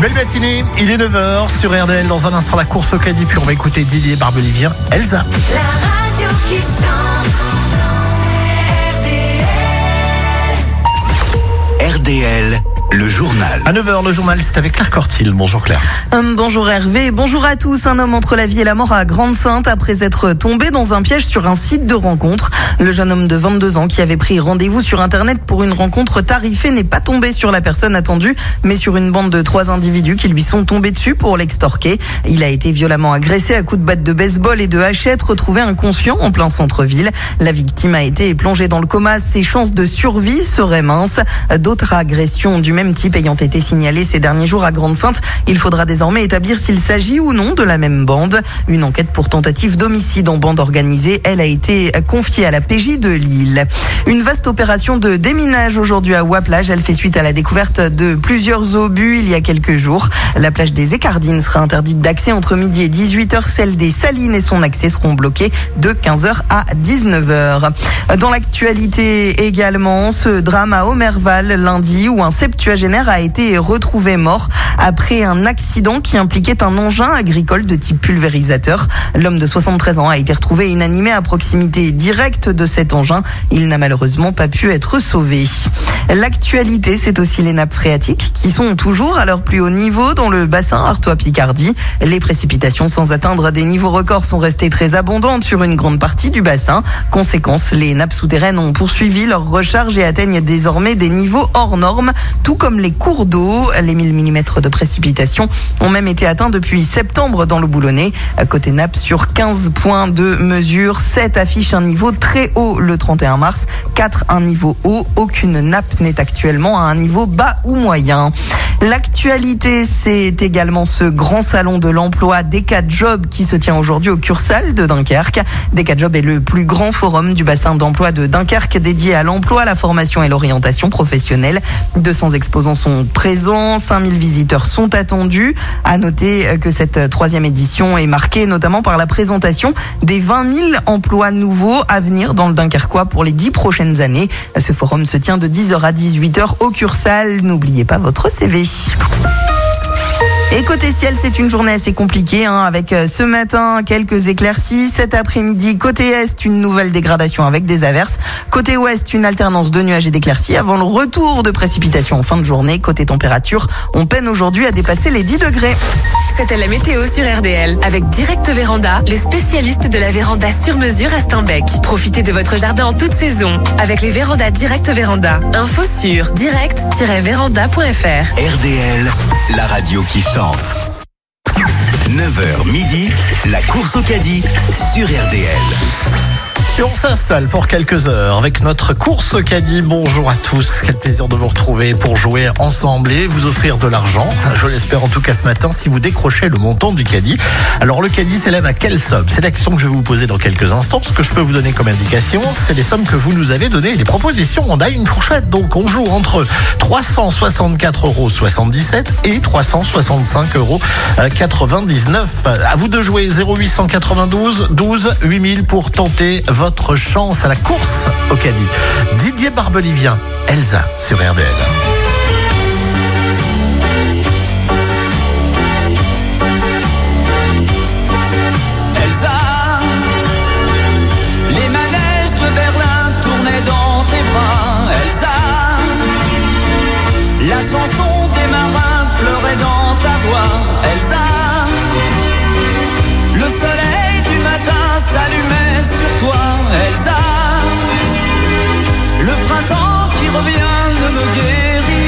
Belle matinée, il est 9h sur RDL. Dans un instant, la course au caddie, puis on va écouter Didier Barbelivien, Elsa. La radio qui chante. RDL, le journal. À 9h, le journal, c'est avec Claire Cortil. Bonjour Claire. Bonjour Hervé, bonjour à tous. Un homme entre la vie et la mort à Grande-Synthe après être tombé dans un piège sur un site de rencontre. Le jeune homme de 22 ans qui avait pris rendez-vous sur Internet pour une rencontre tarifée n'est pas tombé sur la personne attendue, mais sur une bande de 3 individus qui lui sont tombés dessus pour l'extorquer. Il a été violemment agressé à coups de batte de baseball et de hachette, retrouvé inconscient en plein centre-ville. La victime a été plongée dans le coma. Ses chances de survie seraient minces. D'autres agressions du même type ayant été signalées ces derniers jours à Grande-Synthe, il faudra désormais établir s'il s'agit ou non de la même bande. Une enquête pour tentative d'homicide en bande organisée, elle a été confiée à la PJ de Lille. Une vaste opération de déminage aujourd'hui à Ouaplage. Elle fait suite à la découverte de plusieurs obus il y a quelques jours. La plage des Écardines sera interdite d'accès entre midi et 18h. Celle des Salines et son accès seront bloqués de 15h à 19h. Dans l'actualité également, ce drame à Omerval lundi où un septuagénaire a été retrouvé mort après un accident qui impliquait un engin agricole de type pulvérisateur. L'homme de 73 ans a été retrouvé inanimé à proximité directe de cet engin. Il n'a malheureusement pas pu être sauvé. L'actualité, c'est aussi les nappes phréatiques qui sont toujours à leur plus haut niveau dans le bassin Artois-Picardie. Les précipitations sans atteindre des niveaux records sont restées très abondantes sur une grande partie du bassin. Conséquence, les nappes souterraines ont poursuivi leur recharge et atteignent désormais des niveaux hors normes, tout comme les cours d'eau. Les 1000 mm de précipitations ont même été atteints depuis septembre dans le Boulonnais. Côté nappe, sur 15 points de mesure, 7 affichent un niveau très haut le 31 mars, 4 un niveau haut. Aucune nappe n'est actuellement à un niveau bas ou moyen. L'actualité, c'est également ce grand salon de l'emploi Decajob qui se tient aujourd'hui au Cursal de Dunkerque. Decajob est le plus grand forum du bassin d'emploi de Dunkerque dédié à l'emploi, la formation et l'orientation professionnelle. 200 exposants sont présents, 5000 visiteurs sont attendus. À noter que cette 3e édition est marquée notamment par la présentation des 20 000 emplois nouveaux à venir dans le Dunkerquois pour les 10 prochaines années. Ce forum se tient de 10h à 18h au Cursal. N'oubliez pas votre CV. Et côté ciel, c'est une journée assez compliquée, avec ce matin quelques éclaircies. Cet après-midi, côté est, une nouvelle dégradation avec des averses. Côté ouest, une alternance de nuages et d'éclaircies avant le retour de précipitations en fin de journée. Côté température, on peine aujourd'hui à dépasser les 10 degrés. C'était la météo sur RDL avec Direct Véranda, les spécialistes de la véranda sur mesure à Steinbeck. Profitez de votre jardin en toute saison avec les vérandas Direct Véranda. Info sur direct-véranda.fr. RDL, la radio qui chante. 9h midi, la course au caddie sur RDL. Et on s'installe pour quelques heures avec notre course au caddie. Bonjour à tous, quel plaisir de vous retrouver pour jouer ensemble et vous offrir de l'argent. Je l'espère en tout cas ce matin si vous décrochez le montant du caddie. Alors le caddie s'élève à quelle somme? C'est la question que je vais vous poser dans quelques instants. Ce que je peux vous donner comme indication, c'est les sommes que vous nous avez données. Les propositions, on a une fourchette. Donc on joue entre 364,77 € et 365,99 €. À vous de jouer 0892 12 8000 pour tenter votre chance à la course au caddie. Didier Barbelivien, Elsa sur RDL. Elsa, les manèges de Berlin tournaient dans tes bras. Elsa, la chanson des marins pleurait dans ta voix. Elsa, le soleil du matin s'allumait sur toi. Elsa, le printemps qui revient ne me guérit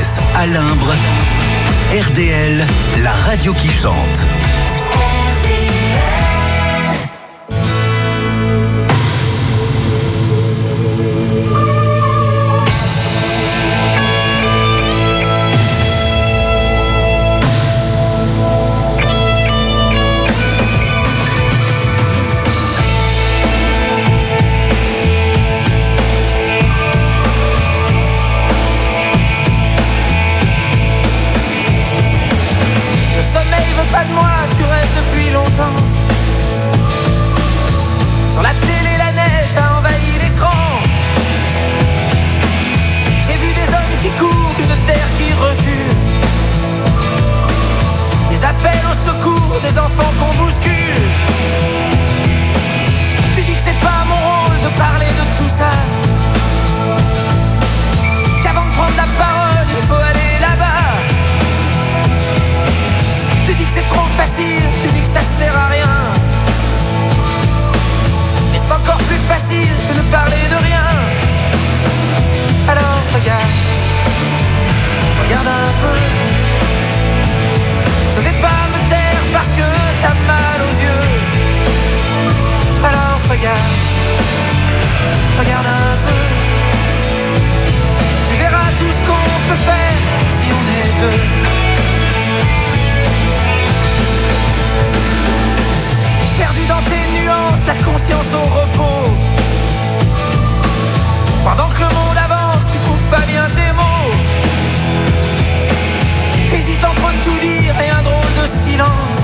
Metz, à Limbre. RDL, la radio qui chante. Pas de moi, tu rêves depuis longtemps. Sur la télé, la neige a envahi l'écran. J'ai vu des hommes qui courent, une terre qui recule. Des appels au secours, des enfants qu'on bouscule. Tu dis que c'est pas mon rôle de parler de tout ça, qu'avant de prendre la parole, il faut aller là-bas. Tu dis que c'est trop facile, tu dis que ça sert à rien. Mais c'est encore plus facile de ne parler de rien. Alors regarde, regarde un peu. Je vais pas me taire parce que t'as mal aux yeux. Alors regarde, regarde un peu. Tu verras tout ce qu'on peut faire si on est deux. Perdu dans tes nuances, la conscience au repos. Pendant que le monde avance, tu trouves pas bien tes mots. T'hésites entre tout dire et un drôle de silence.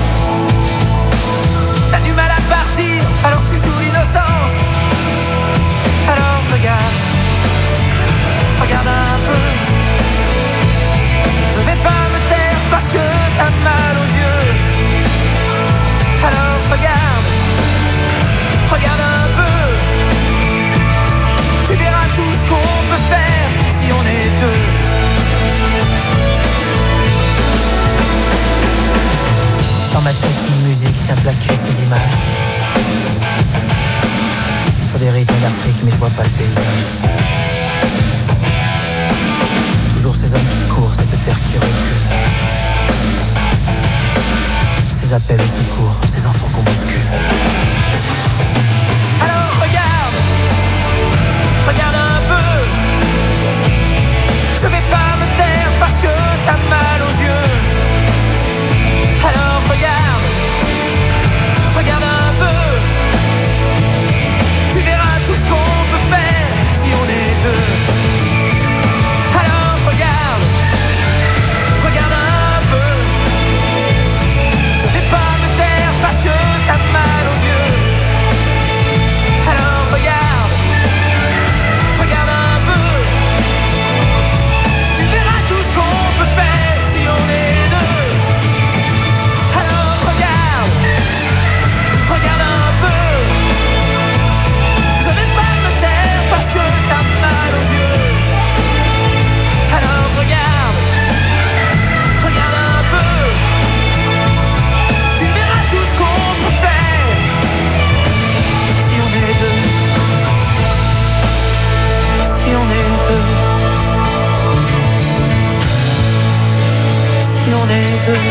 T'as du mal à partir, alors tu joues l'innocence. Alors regarde, regarde un peu. Je vais pas me taire parce que t'as mal aux yeux. Alors regarde, regarde un peu. Tu verras tout ce qu'on peut faire si on est deux. Dans ma tête, une musique vient plaquer ces images. Sur des rythmes d'Afrique, mais je vois pas le paysage. Toujours ces hommes qui courent, cette terre qui recule. Ces appels au secours, ces enfants qu'on bouscule. Alors regarde, regarde un peu. Je vais pas me taire parce que t'as mal aux yeux. Alors regarde, regarde un peu. Tu verras tout ce qu'on peut faire si on est deux. Alors regarde, regarde un peu. Je vais pas me taire parce que t'as mal aux yeux. Alors regarde, regarde un peu. Tu verras tout ce qu'on peut faire si on est deux. Alors regarde, regarde un peu. Je vais pas me taire parce que t'as mal aux yeux. Alors regarde, regarde un peu. Tu verras tout ce qu'on peut faire si on est deux. Si on est deux. Si on est deux.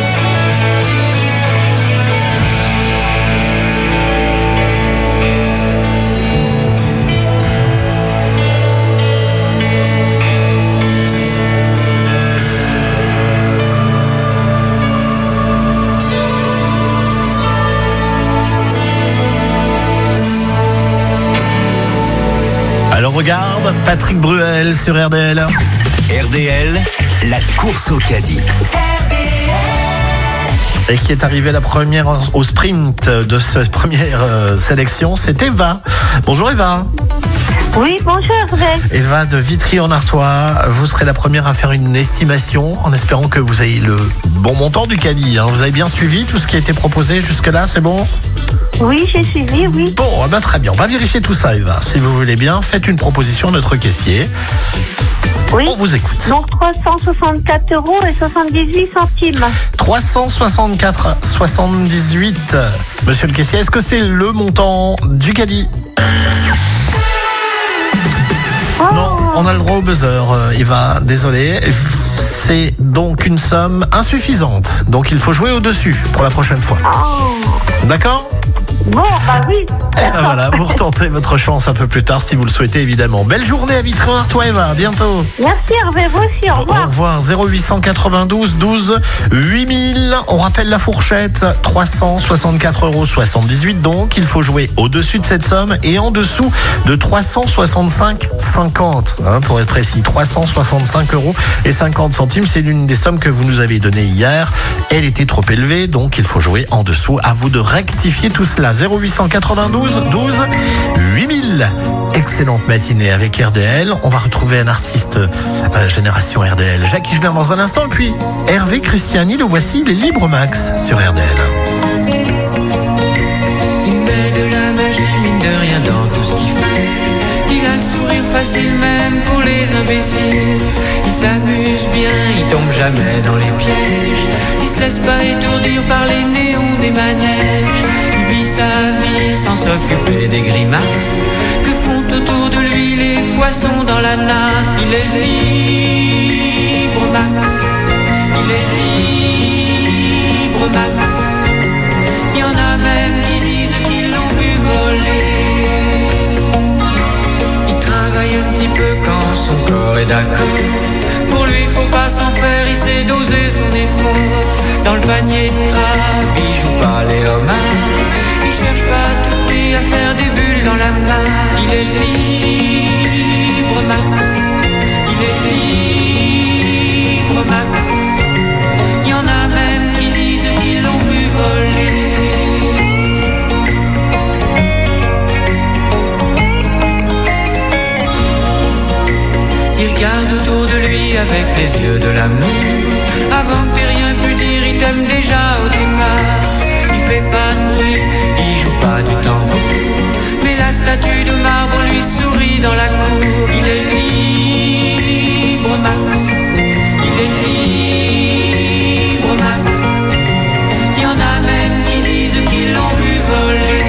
Alors regarde, Patrick Bruel sur RDL. RDL, la course au caddie. Et qui est arrivée la première au sprint de cette première sélection, c'est Eva. Bonjour Eva. Oui, bonjour Hervé. Eva de Vitry-en-Artois, vous serez la première à faire une estimation en espérant que vous ayez le bon montant du caddie. Vous avez bien suivi tout ce qui a été proposé jusque-là, c'est bon ? Oui, j'ai suivi, oui. Bon, eh ben, très bien. On va vérifier tout ça, Eva. Si vous voulez bien, faites une proposition à notre caissier. Oui. On vous écoute. Donc 364 € et 78 centimes. 364,78. Monsieur le caissier, est-ce que c'est le montant du caddie ? Non, on a le droit au buzzer, Eva, désolé. C'est donc une somme insuffisante. Donc il faut jouer au-dessus pour la prochaine fois. D'accord ? Bon, bah oui. Et ben voilà, vous retentez votre chance un peu plus tard si vous le souhaitez évidemment. Belle journée à Vitry, toi Eva, à bientôt. Merci Hervé, vous aussi, au revoir. Au revoir, 0892 12 8000. On rappelle la fourchette, 364,78 €. Donc, il faut jouer au-dessus de cette somme et en dessous de 365,50 €. Pour être précis, 365,50 €. C'est l'une des sommes que vous nous avez données hier. Elle était trop élevée, donc il faut jouer en dessous. À vous de rectifier tout cela. 0892 12 8000. Excellente matinée avec RDL. On va retrouver un artiste génération RDL, Jacques Higelin dans un instant. Puis Hervé Christiani, le voici, il est libre max sur RDL. Il met de la magie, mine de rien, dans tout ce qu'il fait. Il a le sourire facile même pour les imbéciles. Il s'amuse bien, il tombe jamais dans les pièges. Il se laisse pas étourdir par les néons des manèges. Il vit sa vie sans s'occuper des grimaces que font autour de lui les poissons dans la nasse. Il est libre max. Il est libre max. Il y en a même qui disent qu'ils l'ont vu voler. Il travaille un petit peu quand son corps est d'accord. Pour lui faut pas s'en faire, il sait doser son effort. Dans le panier de crabe, il joue pas les homards. Il cherche pas à tout prix à faire des bulles dans la main. Il est libre max. Il est libre max. Il y en a même qui disent qu'ils l'ont vu voler. Il regarde autour de lui avec les yeux de l'amour. Avant que t'aies rien pu dire, il t'aime déjà au départ. Il fait pas de bruit, il joue pas du tambour. Mais la statue de marbre lui sourit dans la cour. Il est libre max. Il est libre max. Il y en a même qui disent qu'ils l'ont vu voler.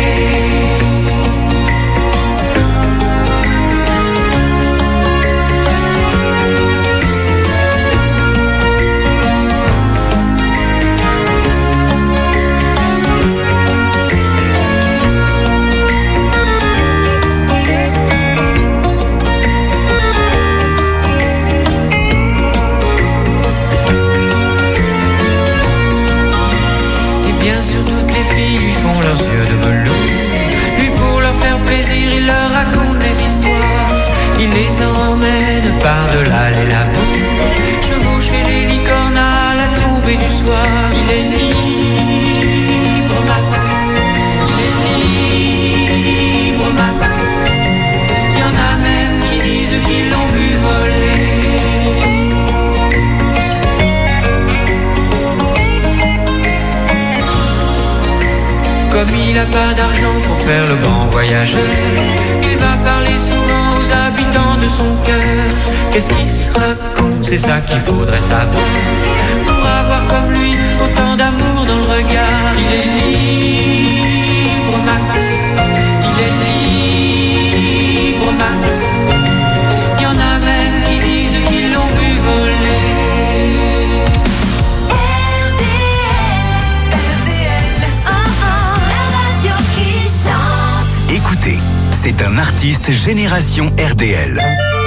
Bien sûr, toutes les filles lui font leurs yeux de velours. Lui, pour leur faire plaisir, il leur raconte des histoires. Il les emmène par-delà les labours, chevaucher les licornes à la tombée du soir. Il est libre max. Il est libre max. Il y en a même qui disent qu'ils l'ont vu voler. Comme il n'a pas d'argent pour faire le grand voyageur, il va parler souvent aux habitants de son cœur. Qu'est-ce qu'il se raconte, c'est ça qu'il faudrait savoir, pour avoir comme lui autant d'amour dans le regard. Il est libre max. Il est libre max. Il y en a même qui disent qu'ils l'ont vu voler. Écoutez, c'est un artiste génération RDL.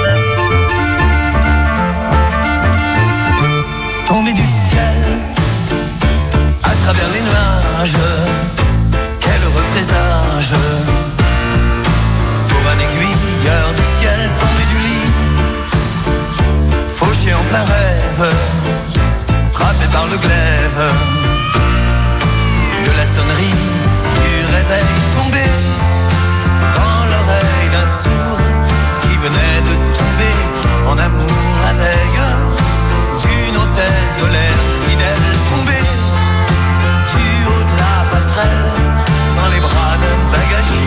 Tombé du ciel, à travers les nuages, quel heureux présage. Pour un aiguilleur du ciel tombé du lit, fauché en plein rêve, frappé par le glaive de la sonnerie du réveil tombé dans l'oreille d'un sourd qui venait de tomber en amour la veille d'une hôtesse de l'air fidèle, tombée du haut de la passerelle dans les bras d'un bagagiste.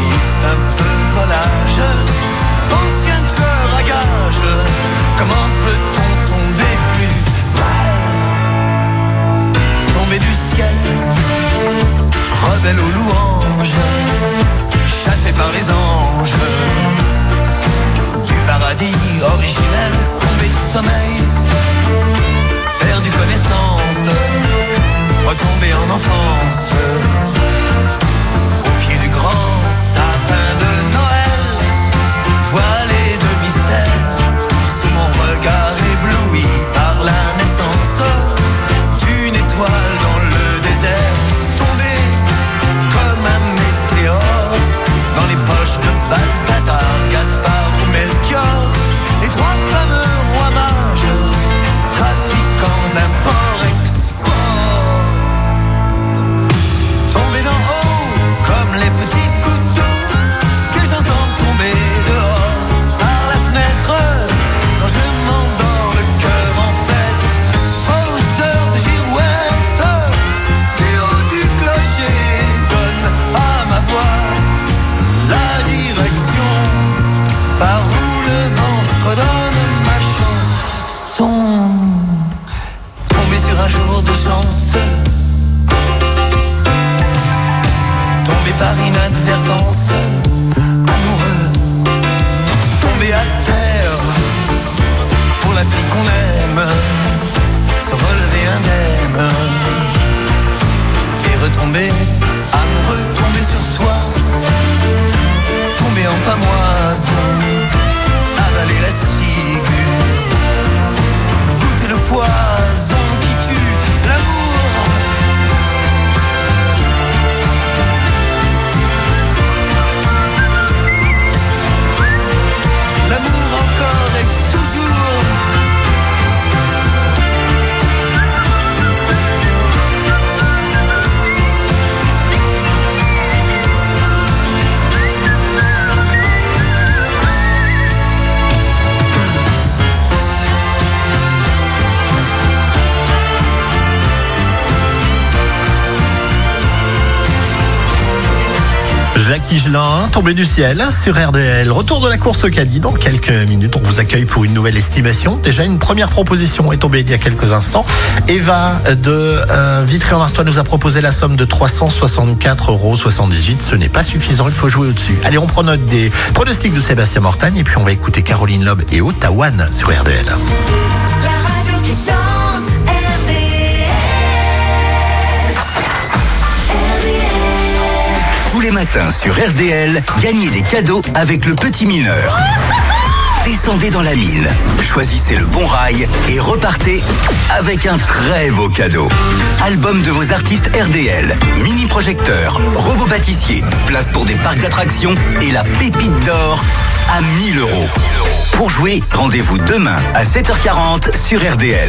Jacques Higelin, tombé du ciel sur RDL. Retour de la course au caddie dans quelques minutes. On vous accueille pour une nouvelle estimation. Déjà, une première proposition est tombée il y a quelques instants. Eva de Vitry-en-Artois nous a proposé la somme de 364,78 €. Ce n'est pas suffisant, il faut jouer au-dessus. Allez, on prend note des pronostics de Sébastien Mortagne et puis on va écouter Caroline Loeb et Otawan sur RDL. La radio qui chante, RDL. Tous les matins sur RDL, gagnez des cadeaux avec le petit mineur. Descendez dans la mine, choisissez le bon rail et repartez avec un très beau cadeau. Album de vos artistes RDL, mini-projecteur, robot pâtissier, place pour des parcs d'attractions et la pépite d'or à 1 000 €. Pour jouer, rendez-vous demain à 7h40 sur RDL.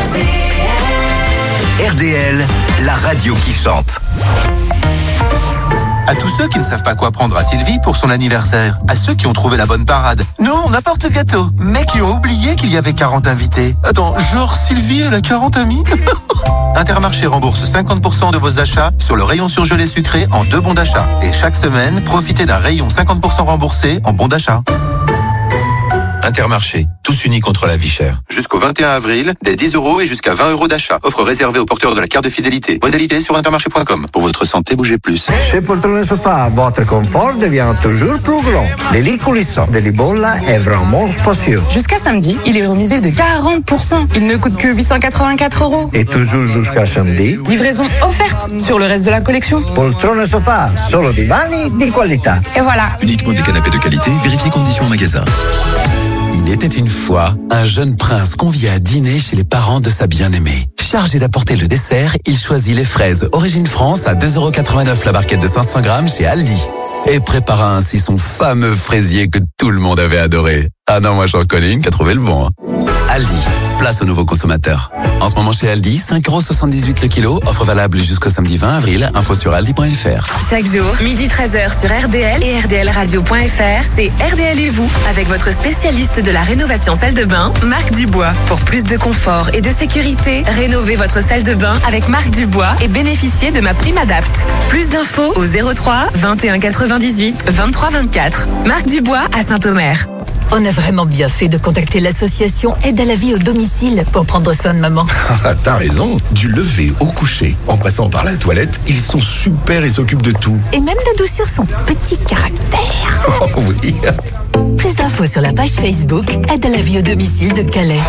RDL, la radio qui chante. À tous ceux qui ne savent pas quoi prendre à Sylvie pour son anniversaire. À ceux qui ont trouvé la bonne parade. Nous, on apporte le gâteau. Mais qui ont oublié qu'il y avait 40 invités. Attends, genre Sylvie, elle a 40 amis? Intermarché rembourse 50% de vos achats sur le rayon surgelé sucré en 2 bons d'achat. Et chaque semaine, profitez d'un rayon 50% remboursé en bons d'achat. Intermarché, tous unis contre la vie chère. Jusqu'au 21 avril, dès 10 € et jusqu'à 20 € d'achat. Offre réservée aux porteurs de la carte de fidélité. Modalité sur intermarché.com. Pour votre santé, bougez plus. Chez Poltrone Sofa, votre confort devient toujours plus grand. Les lits coulissants de Libolla est vraiment spacieux. Jusqu'à samedi, il est remisé de 40%. Il ne coûte que 884 €. Et toujours jusqu'à samedi, Livraison offerte sur le reste de la collection. Poltrone Sofa, solo divani di qualità. Et voilà. Uniquement des canapés de qualité, vérifiez conditions en magasin. Il était une fois un jeune prince convié à dîner chez les parents de sa bien-aimée. Chargé d'apporter le dessert, il choisit les fraises Origine France à 2,89 € la barquette de 500 grammes chez Aldi. Et prépara ainsi son fameux fraisier que tout le monde avait adoré. Ah non, moi j'en connais une qui a trouvé le bon. Aldi, place aux nouveaux consommateurs. En ce moment chez Aldi, 5,78 € le kilo, offre valable jusqu'au samedi 20 avril, info sur aldi.fr. Chaque jour, midi 13h sur RDL et RDLradio.fr, c'est RDL et vous, avec votre spécialiste de la rénovation salle de bain, Marc Dubois. Pour plus de confort et de sécurité, rénovez votre salle de bain avec Marc Dubois et bénéficiez de ma prime Adapt. Plus d'infos au 03 21 98 23 24. Marc Dubois à Saint-Omer. On a vraiment bien fait de contacter l'association Aide à la vie au domicile pour prendre soin de maman. Ah, t'as raison. Du lever au coucher, en passant par la toilette, ils sont super et s'occupent de tout. Et même d'adoucir son petit caractère. Oh oui. Plus d'infos sur la page Facebook Aide à la vie au domicile de Calais.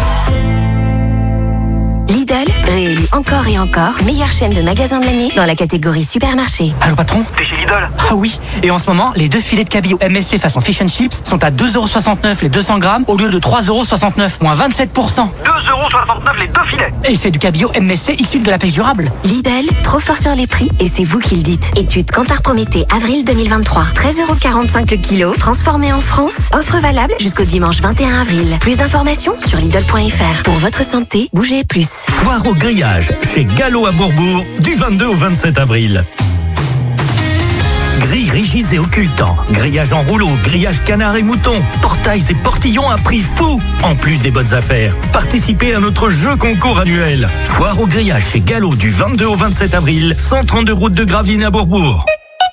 Lidl, réélu encore et encore meilleure chaîne de magasins de l'année dans la catégorie supermarché. Allô patron, t'es chez Lidl? Ah oui, et en ce moment, les 2 filets de cabillaud MSC façon Fish and Chips sont à 2,69 € les 200 grammes au lieu de 3,69 €, moins 27%. 2,69 € les 2 filets. Et c'est du cabillaud MSC issu de la pêche durable. Lidl, trop fort sur les prix et c'est vous qui le dites. Étude Kantar Prométhée, avril 2023. 13,45 € le kilo, transformé en France. Offre valable jusqu'au dimanche 21 avril. Plus d'informations sur Lidl.fr. Pour votre santé, bougez plus. Foire au grillage chez Gallo à Bourbourg du 22 au 27 avril. Grilles rigides et occultants, grillage en rouleau, grillage canard et mouton, portails et portillons à prix fou. En plus des bonnes affaires, participez à notre jeu concours annuel. Foire au grillage chez Gallo du 22 au 27 avril, 132 route de Gravelines à Bourbourg.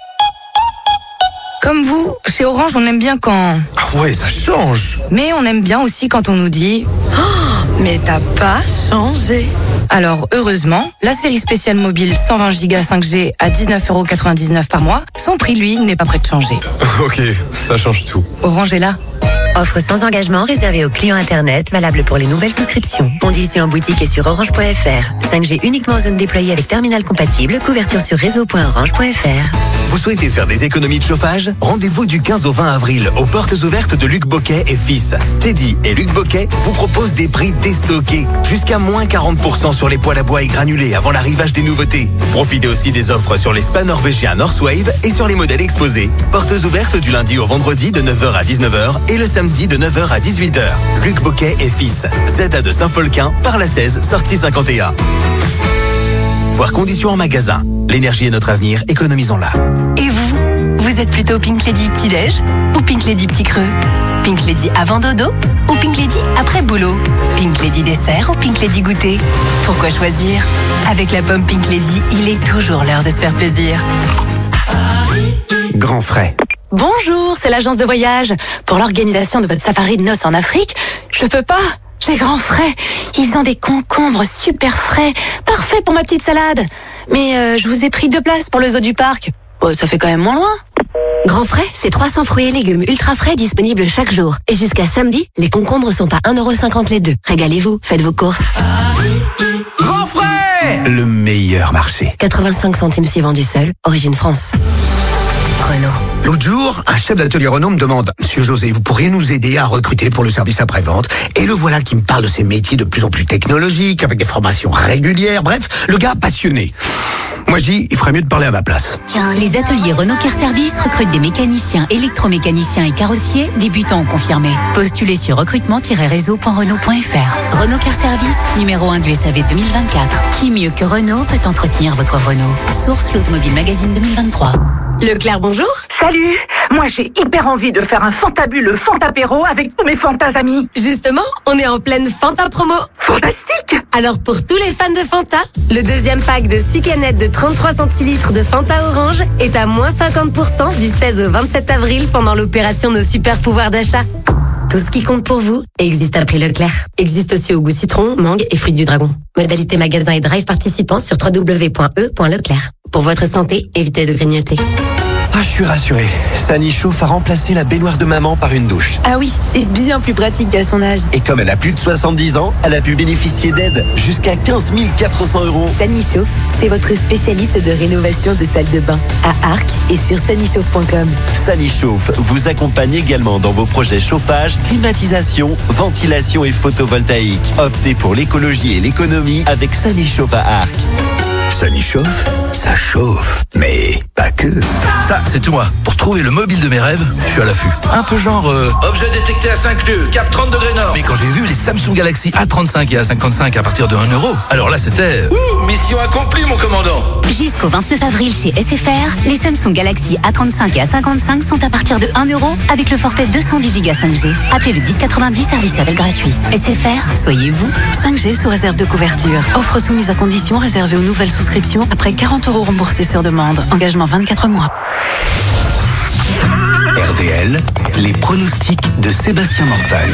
Comme vous, chez Orange, on aime bien quand... Ah ouais, ça change. Mais on aime bien aussi quand on nous dit... Oh, mais t'as pas changé. Alors, heureusement, la série spéciale mobile 120 Go 5G à 19,99 € par mois, son prix, lui, n'est pas prêt de changer. Ok, ça change tout. Orange est là. Offre sans engagement réservée aux clients Internet, valable pour les nouvelles souscriptions. Conditions en boutique et sur orange.fr. 5G uniquement en zone déployée avec terminal compatible. Couverture sur réseau.orange.fr. Vous souhaitez faire des économies de chauffage? Rendez-vous du 15 au 20 avril aux portes ouvertes de Luc Boquet et Fils. Teddy et Luc Boquet vous proposent des prix déstockés. Jusqu'à moins 40% sur les poêles à bois et granulés avant l'arrivage des nouveautés. Profitez aussi des offres sur les spas norvégiens Northwave et sur les modèles exposés. Portes ouvertes du lundi au vendredi de 9h à 19h et le samedi de 9h à 18h. Luc Boquet et Fils. ZA de Saint-Folquin, par la 16, sortie 51. Voir conditions en magasin. L'énergie est notre avenir, économisons-la. Et vous? Vous êtes plutôt Pink Lady petit-déj ou Pink Lady petit creux? Pink Lady avant dodo ou Pink Lady après boulot? Pink Lady dessert ou Pink Lady goûter? Pourquoi choisir? Avec la pomme Pink Lady, il est toujours l'heure de se faire plaisir. Grand Frais. Bonjour, c'est l'agence de voyage. Pour l'organisation de votre safari de noces en Afrique, je peux pas. J'ai Grand Frais. Ils ont des concombres super frais, parfaits pour ma petite salade. Mais je vous ai pris 2 places pour le zoo du parc. Bon, ça fait quand même moins loin. Grand Frais, c'est 300 fruits et légumes ultra frais disponibles chaque jour. Et jusqu'à samedi, les concombres sont à 1,50€ les 2. Régalez-vous, faites vos courses. Grand Frais, le meilleur marché. 85 centimes si vendu seul, origine France. Renault. L'autre jour, un chef d'atelier Renault me demande « Monsieur José, vous pourriez nous aider à recruter pour le service après-vente ?» Et le voilà qui me parle de ces métiers de plus en plus technologiques, avec des formations régulières, bref, le gars passionné. Moi je dis, il ferait mieux de parler à ma place. Les ateliers Renault Care Service recrutent des mécaniciens, électromécaniciens et carrossiers, débutants ou confirmés. Postulez sur recrutement-réseau.renault.fr. Renault Care Service, numéro 1 du SAV 2024. Qui mieux que Renault peut entretenir votre Renault? Source l'Automobile Magazine 2023. Leclerc, bonjour. Salut, moi j'ai hyper envie de faire un fantabuleux Fantapéro avec tous mes Fantas amis. Justement, on est en pleine Fanta promo. Fantastique. Alors pour tous les fans de Fanta, le deuxième pack de 6 canettes de 33 centilitres de Fanta Orange est à moins 50% du 16 au 27 avril pendant l'opération Nos Super Pouvoirs d'achat. Tout ce qui compte pour vous existe à prix Leclerc. Existe aussi au goût citron, mangue et fruits du dragon. Modalité magasin et drive participants sur www.e.leclerc. Pour votre santé, évitez de grignoter. Ah, je suis rassuré. Sani Chauffe a remplacé la baignoire de maman par une douche. Ah oui, c'est bien plus pratique qu'à son âge. Et comme elle a plus de 70 ans, elle a pu bénéficier d'aides jusqu'à 15 400 €. Sani Chauffe, c'est votre spécialiste de rénovation de salle de bain. À Arc et sur sanichauffe.com. Sani Chauffe vous accompagne également dans vos projets chauffage, climatisation, ventilation et photovoltaïque. Optez pour l'écologie et l'économie avec Sani Chauffe à Arc. Sani Chauffe, ça chauffe, mais pas que. Ça, c'est tout moi. Pour trouver le mobile de mes rêves, je suis à l'affût. Un peu genre... objet détecté à 5 nœuds, cap 30 degrés nord. Mais quand j'ai vu les Samsung Galaxy A35 et A55 à partir de 1€, alors là c'était... mission accomplie mon commandant. Jusqu'au 29 avril chez SFR, les Samsung Galaxy A35 et A55 sont à partir de 1€ avec le forfait 210 Go 5G. Appelez le 1090, service appel gratuit. SFR, soyez vous. 5G sous réserve de couverture. Offre soumise à condition réservée aux nouvelles souscriptions après 40€ remboursés sur demande. Engagement 24 mois. RDL, les pronostics de Sébastien Mortagne.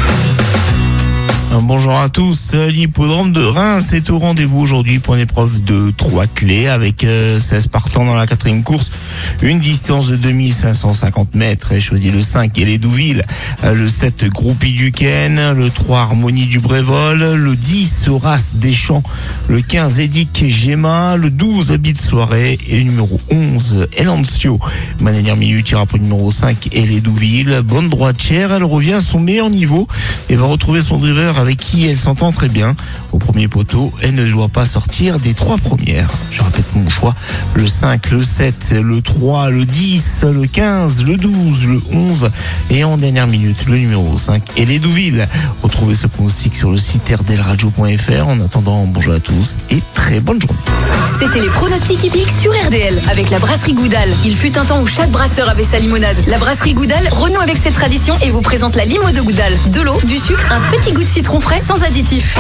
Bonjour à tous, l'hippodrome de Reims est au rendez-vous aujourd'hui pour une épreuve de 3 clés avec 16 partants dans la 4e course, une distance de 2550 mètres. J'ai choisi le 5 Elédouville, le 7 Groupie du Ken, le 3 Harmonie du Brévol, le 10 Horace Deschamps, le 15 Edic Gemma, le 12 Habit de Soirée et le numéro 11 Elancio. Ma dernière minute ira pour le numéro 5 Elédouville, bonne droitière, elle revient à son meilleur niveau et va retrouver son driver avec qui elle s'entend très bien. Au premier poteau, elle ne doit pas sortir des 3 premières. Je répète mon choix, le 5, le 7, le 3, le 10, le 15, le 12, le 11 et en dernière minute, le numéro 5 Elédouville. Retrouvez ce pronostic sur le site rdelradio.fr. En attendant, bonjour à tous et très bonne journée. C'était les pronostics hippiques sur RDL avec la brasserie Goudal. Il fut un temps où chaque brasseur avait sa limonade. La brasserie Goudal renoue avec cette tradition et vous présente la limo de Goudal. De l'eau, du sucre, un petit goût de citron frais sans additifs.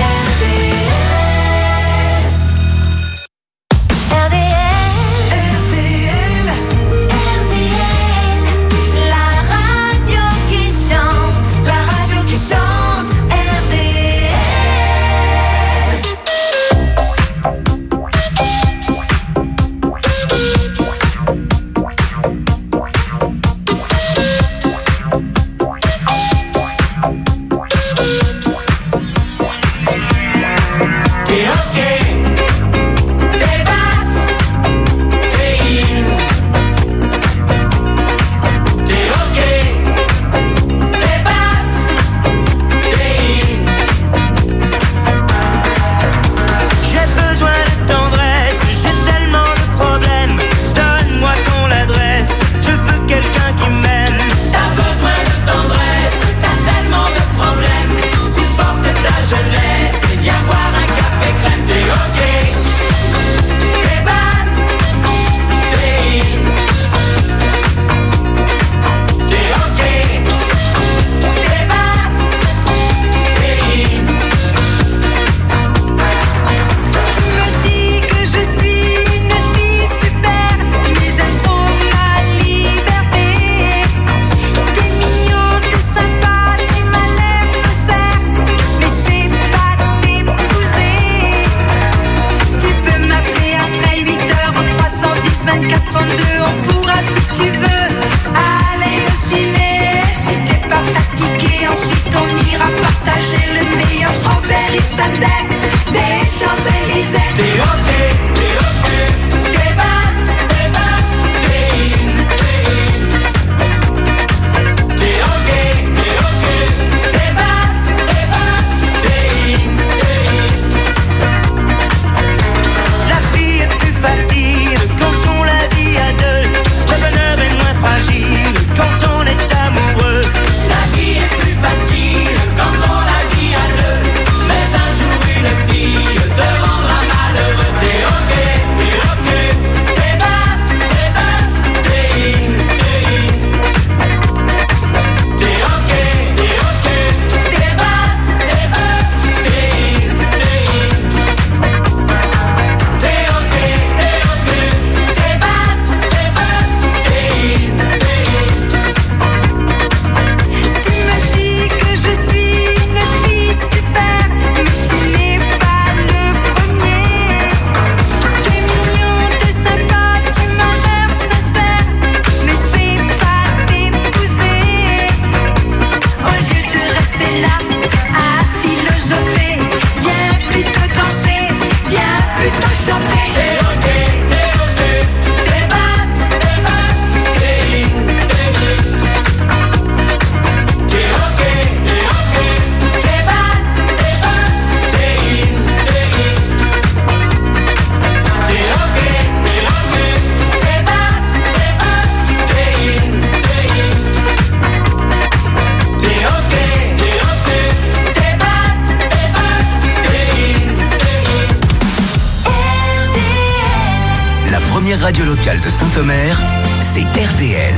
radio locale de Saint-Omer, c'est RDL.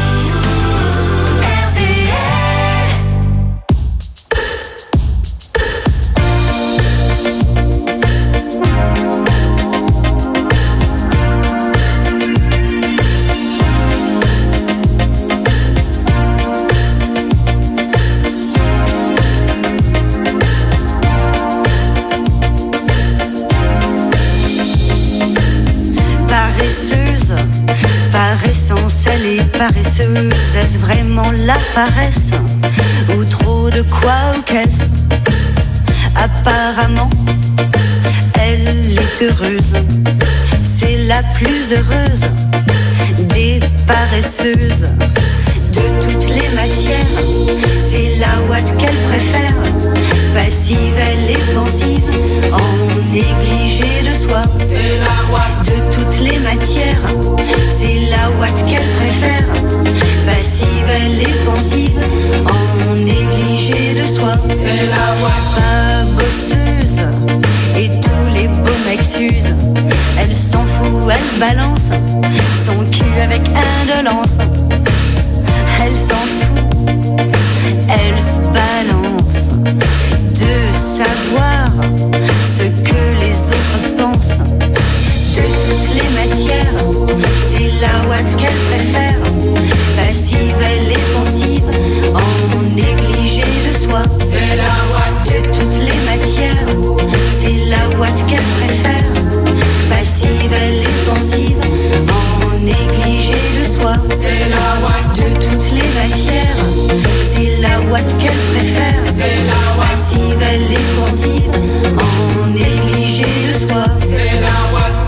Paresseuse, est-ce vraiment la paresse? Ou trop de quoi ou qu'est-ce? Apparemment, elle est heureuse. C'est la plus heureuse des paresseuses. De toutes les matières, c'est la ouate qu'elle préfère. Passive, elle est pensive, en négligé de soi. C'est la ouate. De toutes les matières, c'est la ouate qu'elle préfère. Passive, elle est pensive, en négligé de soi. C'est la ouate. Pas bosseuse, et tous les beaux mecs s'usent. Elle s'en fout, elle balance son cul avec indolence. Elle s'en fout, elle se balance de savoir ce que les autres pensent. De toutes les matières, c'est la ouate qu'elle préfère. Passive, elle est pensive, en négligé de soi. C'est la ouate. De toutes les matières, c'est la ouate qu'elle préfère. Passive, elle est pensive, en négligé de soi. C'est la ouate. De toutes les matières, c'est la ouate qu'elle préfère. C'est la ouate. Passive, elle est pensive, en négligé de soi. C'est la ouate.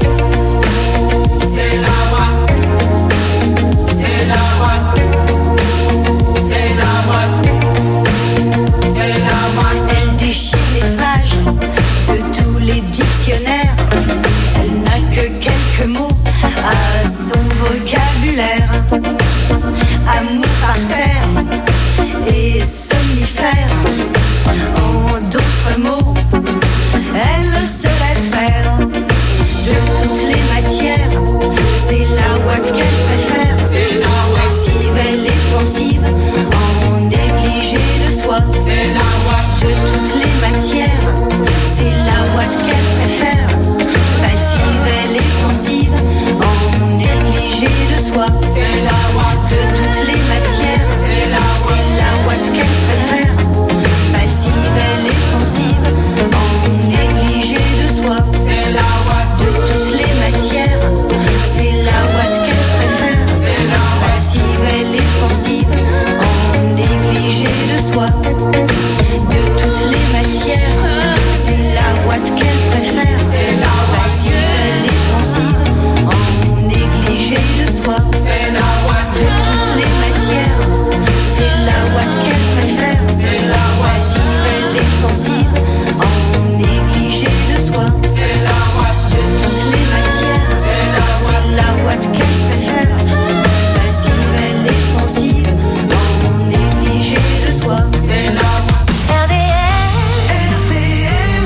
C'est la ouate. C'est la ouate. C'est la ouate. C'est la ouate. Elle déchire les pages de tous les dictionnaires. Elle n'a que quelques mots à son vocabulaire. Amour par terre et somnifère. En d'autres mots, elle se laisse faire. De toutes les matières, c'est la ouate qu'elle préfère. C'est la ouate. Passive, elle est pensive, en négligé de soi. C'est la ouate. De toutes les matières, c'est la ouate qu'elle préfère. Passive, elle est pensive, en négligé de soi. C'est la ouate. De toutes les matières, c'est la ouate qu'elle préfère. Passive, elle est pensive, en négligé de soi. C'est la ouate. De toutes les matières, c'est la ouate qu'elle préfère. C'est la ouate. Passive, elle est pensive, en négligé de soi. De toutes les matières, c'est la ouate qu'elle préfère. C'est la ouate. Passive, elle est pensive, en négligé de soi. C'est la ouate. De toutes les matières, c'est la ouate qu'elle préfère. C'est la ouate. Passive, elle est pensive, en négligé de soi. C'est la ouate. De toutes les matières, c'est la ouate qu'elle préfère. Passive, elle est pensive, en négligé de soi. C'est la ouate. RDL,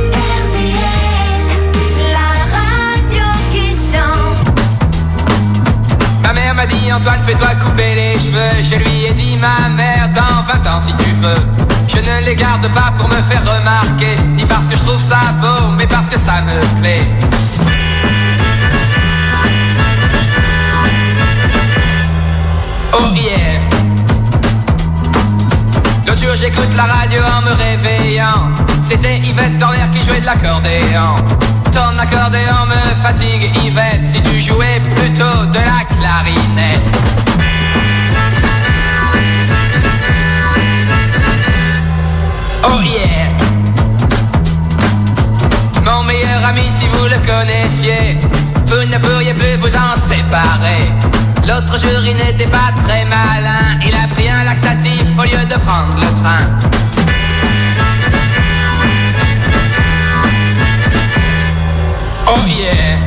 la radio qui chante. Ma mère m'a dit Antoine, fais-toi couper les cheveux. Je lui ai dit ma mère, dans 20 ans si tu veux. Je ne les garde pas pour me faire remarquer, ni parce que je trouve ça beau, mais parce que ça me plaît. Oh yeah. L'autre jour j'écoute la radio en me réveillant. C'était Yvette Torner qui jouait de l'accordéon. Ton accordéon me fatigue Yvette, si tu jouais plutôt de la clarinette. Oh yeah. Mon meilleur ami si vous le connaissiez, vous ne pourriez plus vous en séparer. L'autre jour il n'était pas très malin, il a pris un laxatif au lieu de prendre le train. Oh yeah.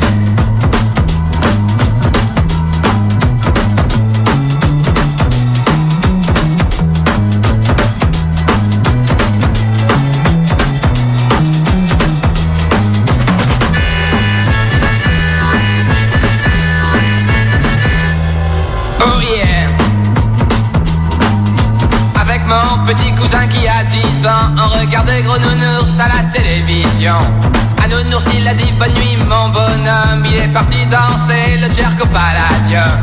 amusant. On regardait Gros Nounours à la télévision. À Nounours il a dit bonne nuit mon bonhomme. Il est parti danser le Jerko Palladium.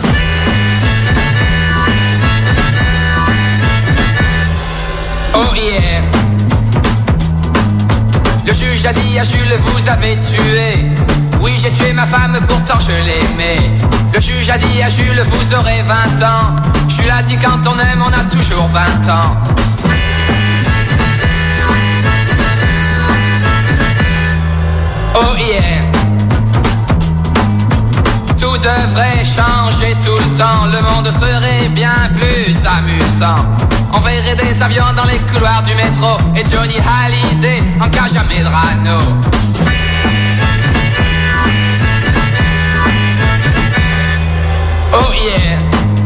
Oh yeah. Le juge a dit à Jules vous avez tué. Oui j'ai tué ma femme pourtant je l'aimais. Le juge a dit à Jules vous aurez 20 ans. Jules a dit quand on aime on a toujours 20 ans. Oh yeah. Tout devrait changer tout le temps. Le monde serait bien plus amusant. On verrait des avions dans les couloirs du métro. Et Johnny Hallyday en cage à Medrano. Oh yeah.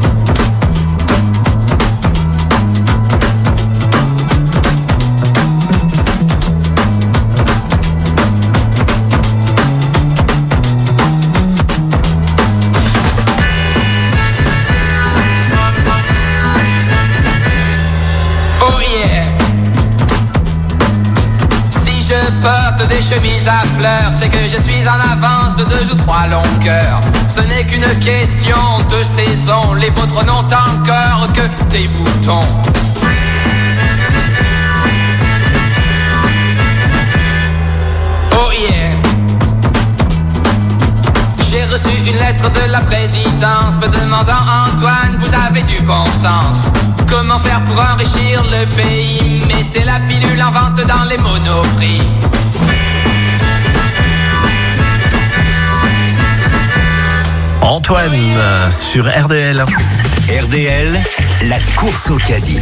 Oh yeah. Si je porte des chemises à fleurs, c'est que je suis en avance de 2 ou 3 longueurs. Ce n'est qu'une question de saison. Les vôtres n'ont encore que des boutons. Oh yeah. J'ai reçu une lettre de la présidence me demandant Antoine, vous avez du bon sens. Comment faire pour enrichir le pays? Mettez la pilule en vente dans les monoprix. Antoine sur RDL. RDL, la course au caddie.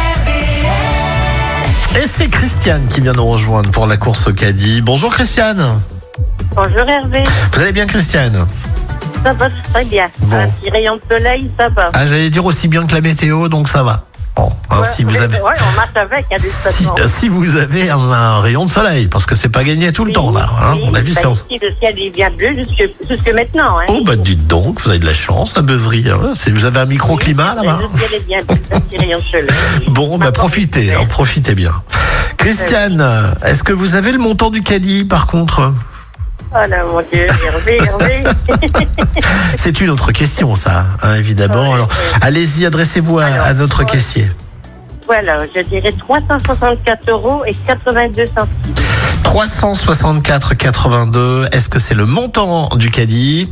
Et c'est Christiane qui vient nous rejoindre pour la course au caddie. Bonjour Christiane. Bonjour Hervé. Vous allez bien Christiane? Ça va très bien. Bon. Un petit rayon de soleil, ça va. Ah, j'allais dire aussi bien que la météo, donc ça va. Bon, hein, si vous avez... Ouais, on marche avec, hein, de toute façon. Si vous avez un rayon de soleil, parce que c'est pas gagné tout le temps là. Hein, Oui, on a vu ça. ici, le ciel est bien bleu jusque maintenant. Hein. Oh bah dites donc, vous avez de la chance à Beuvry. Hein. Vous avez un microclimat là-bas. Le ciel est bien bleu, un petit rayon de soleil. Bon, bah profitez, hein, profitez bien. Christiane, est-ce que vous avez le montant du caddie par contre? Oh là mon Dieu, Hervé. C'est une autre question ça, hein, évidemment. Alors, allez-y, adressez-vous à notre caissier. Voilà, je dirais 364,82 €. 364,82. Est-ce que c'est le montant du caddie?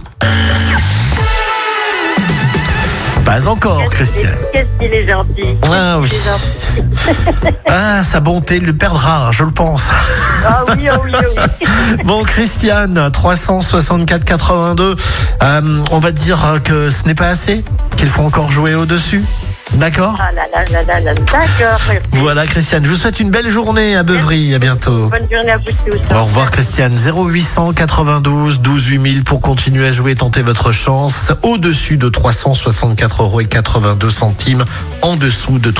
Pas encore, Christiane. Qu'est-ce qu'il est gentil. Ah oui. Ah, sa bonté le perdra, je le pense. Ah oui, oh oui, oh oui. Bon, Christiane, 364,82. On va dire que ce n'est pas assez, qu'il faut encore jouer au-dessus. D'accord? Ah là là là là là, d'accord. Voilà, Christiane, je vous souhaite une belle journée à Beuvry. À bientôt. Bonne journée à vous tous. Au revoir, Christiane. 0892 12 8000 pour continuer à jouer, tenter votre chance. Au-dessus de 364,82 €, en dessous de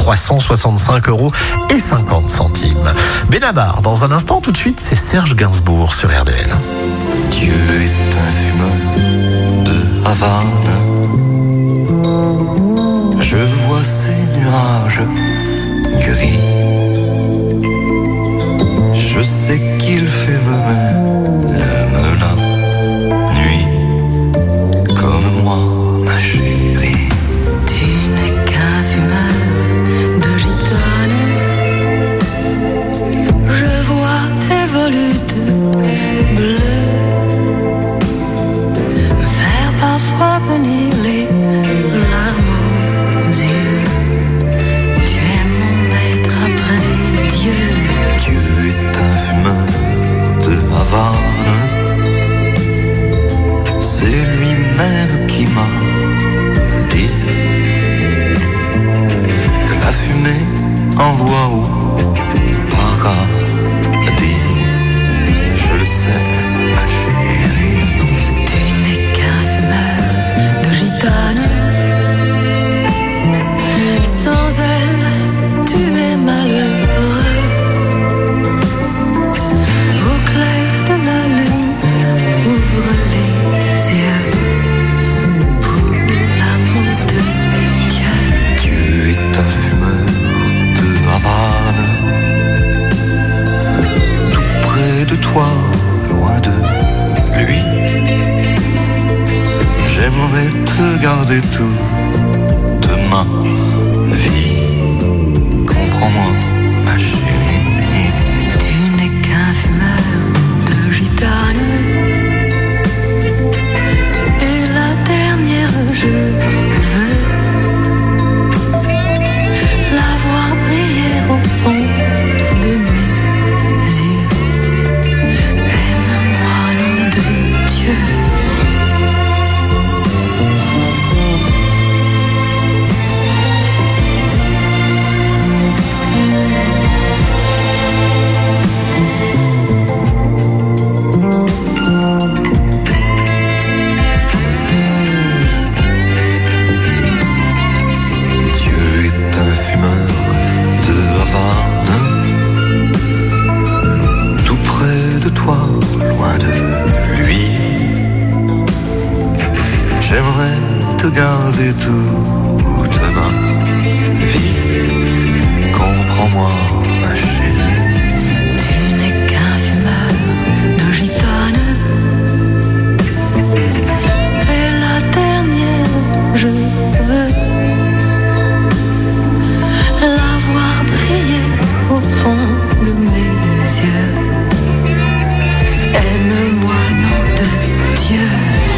365,50 €. Benabar, dans un instant, tout de suite, c'est Serge Gainsbourg sur RDL. Dieu est un fumeur de Havane. Je vois ces nuages gris. Je sais qu'il fait même la nuit. Comme moi, ma chérie. Tu n'es qu'un fumeur de gitane. Je vois tes volutes bleues me faire parfois venir les larmes aux yeux. Tu es mon maître après Dieu. Dieu est un fumeur de Havane. C'est lui-même qui m'a dit que la fumée envoie au paradis. Je le sais, ma chérie. Tu n'es qu'un fumeur de gitane. Sans elle, tu es malheureux. Au clair de la lune, ouvre les yeux pour l'amour de Dieu. Dieu est un fumeur de Havane. garder toute ma vie. Comprends-moi, ma chérie. Tu n'es qu'un fumeur de gitane. Et la dernière, je veux la voir briller au fond de mes yeux. Aime-moi, nom de Dieu. J'aimerais te garder toute ma vie. Comprends-moi, ma chérie. Tu n'es qu'un fumeur de gitane. Et la dernière, je veux la voir briller au fond de mes yeux. Aime-moi, nom de Dieu.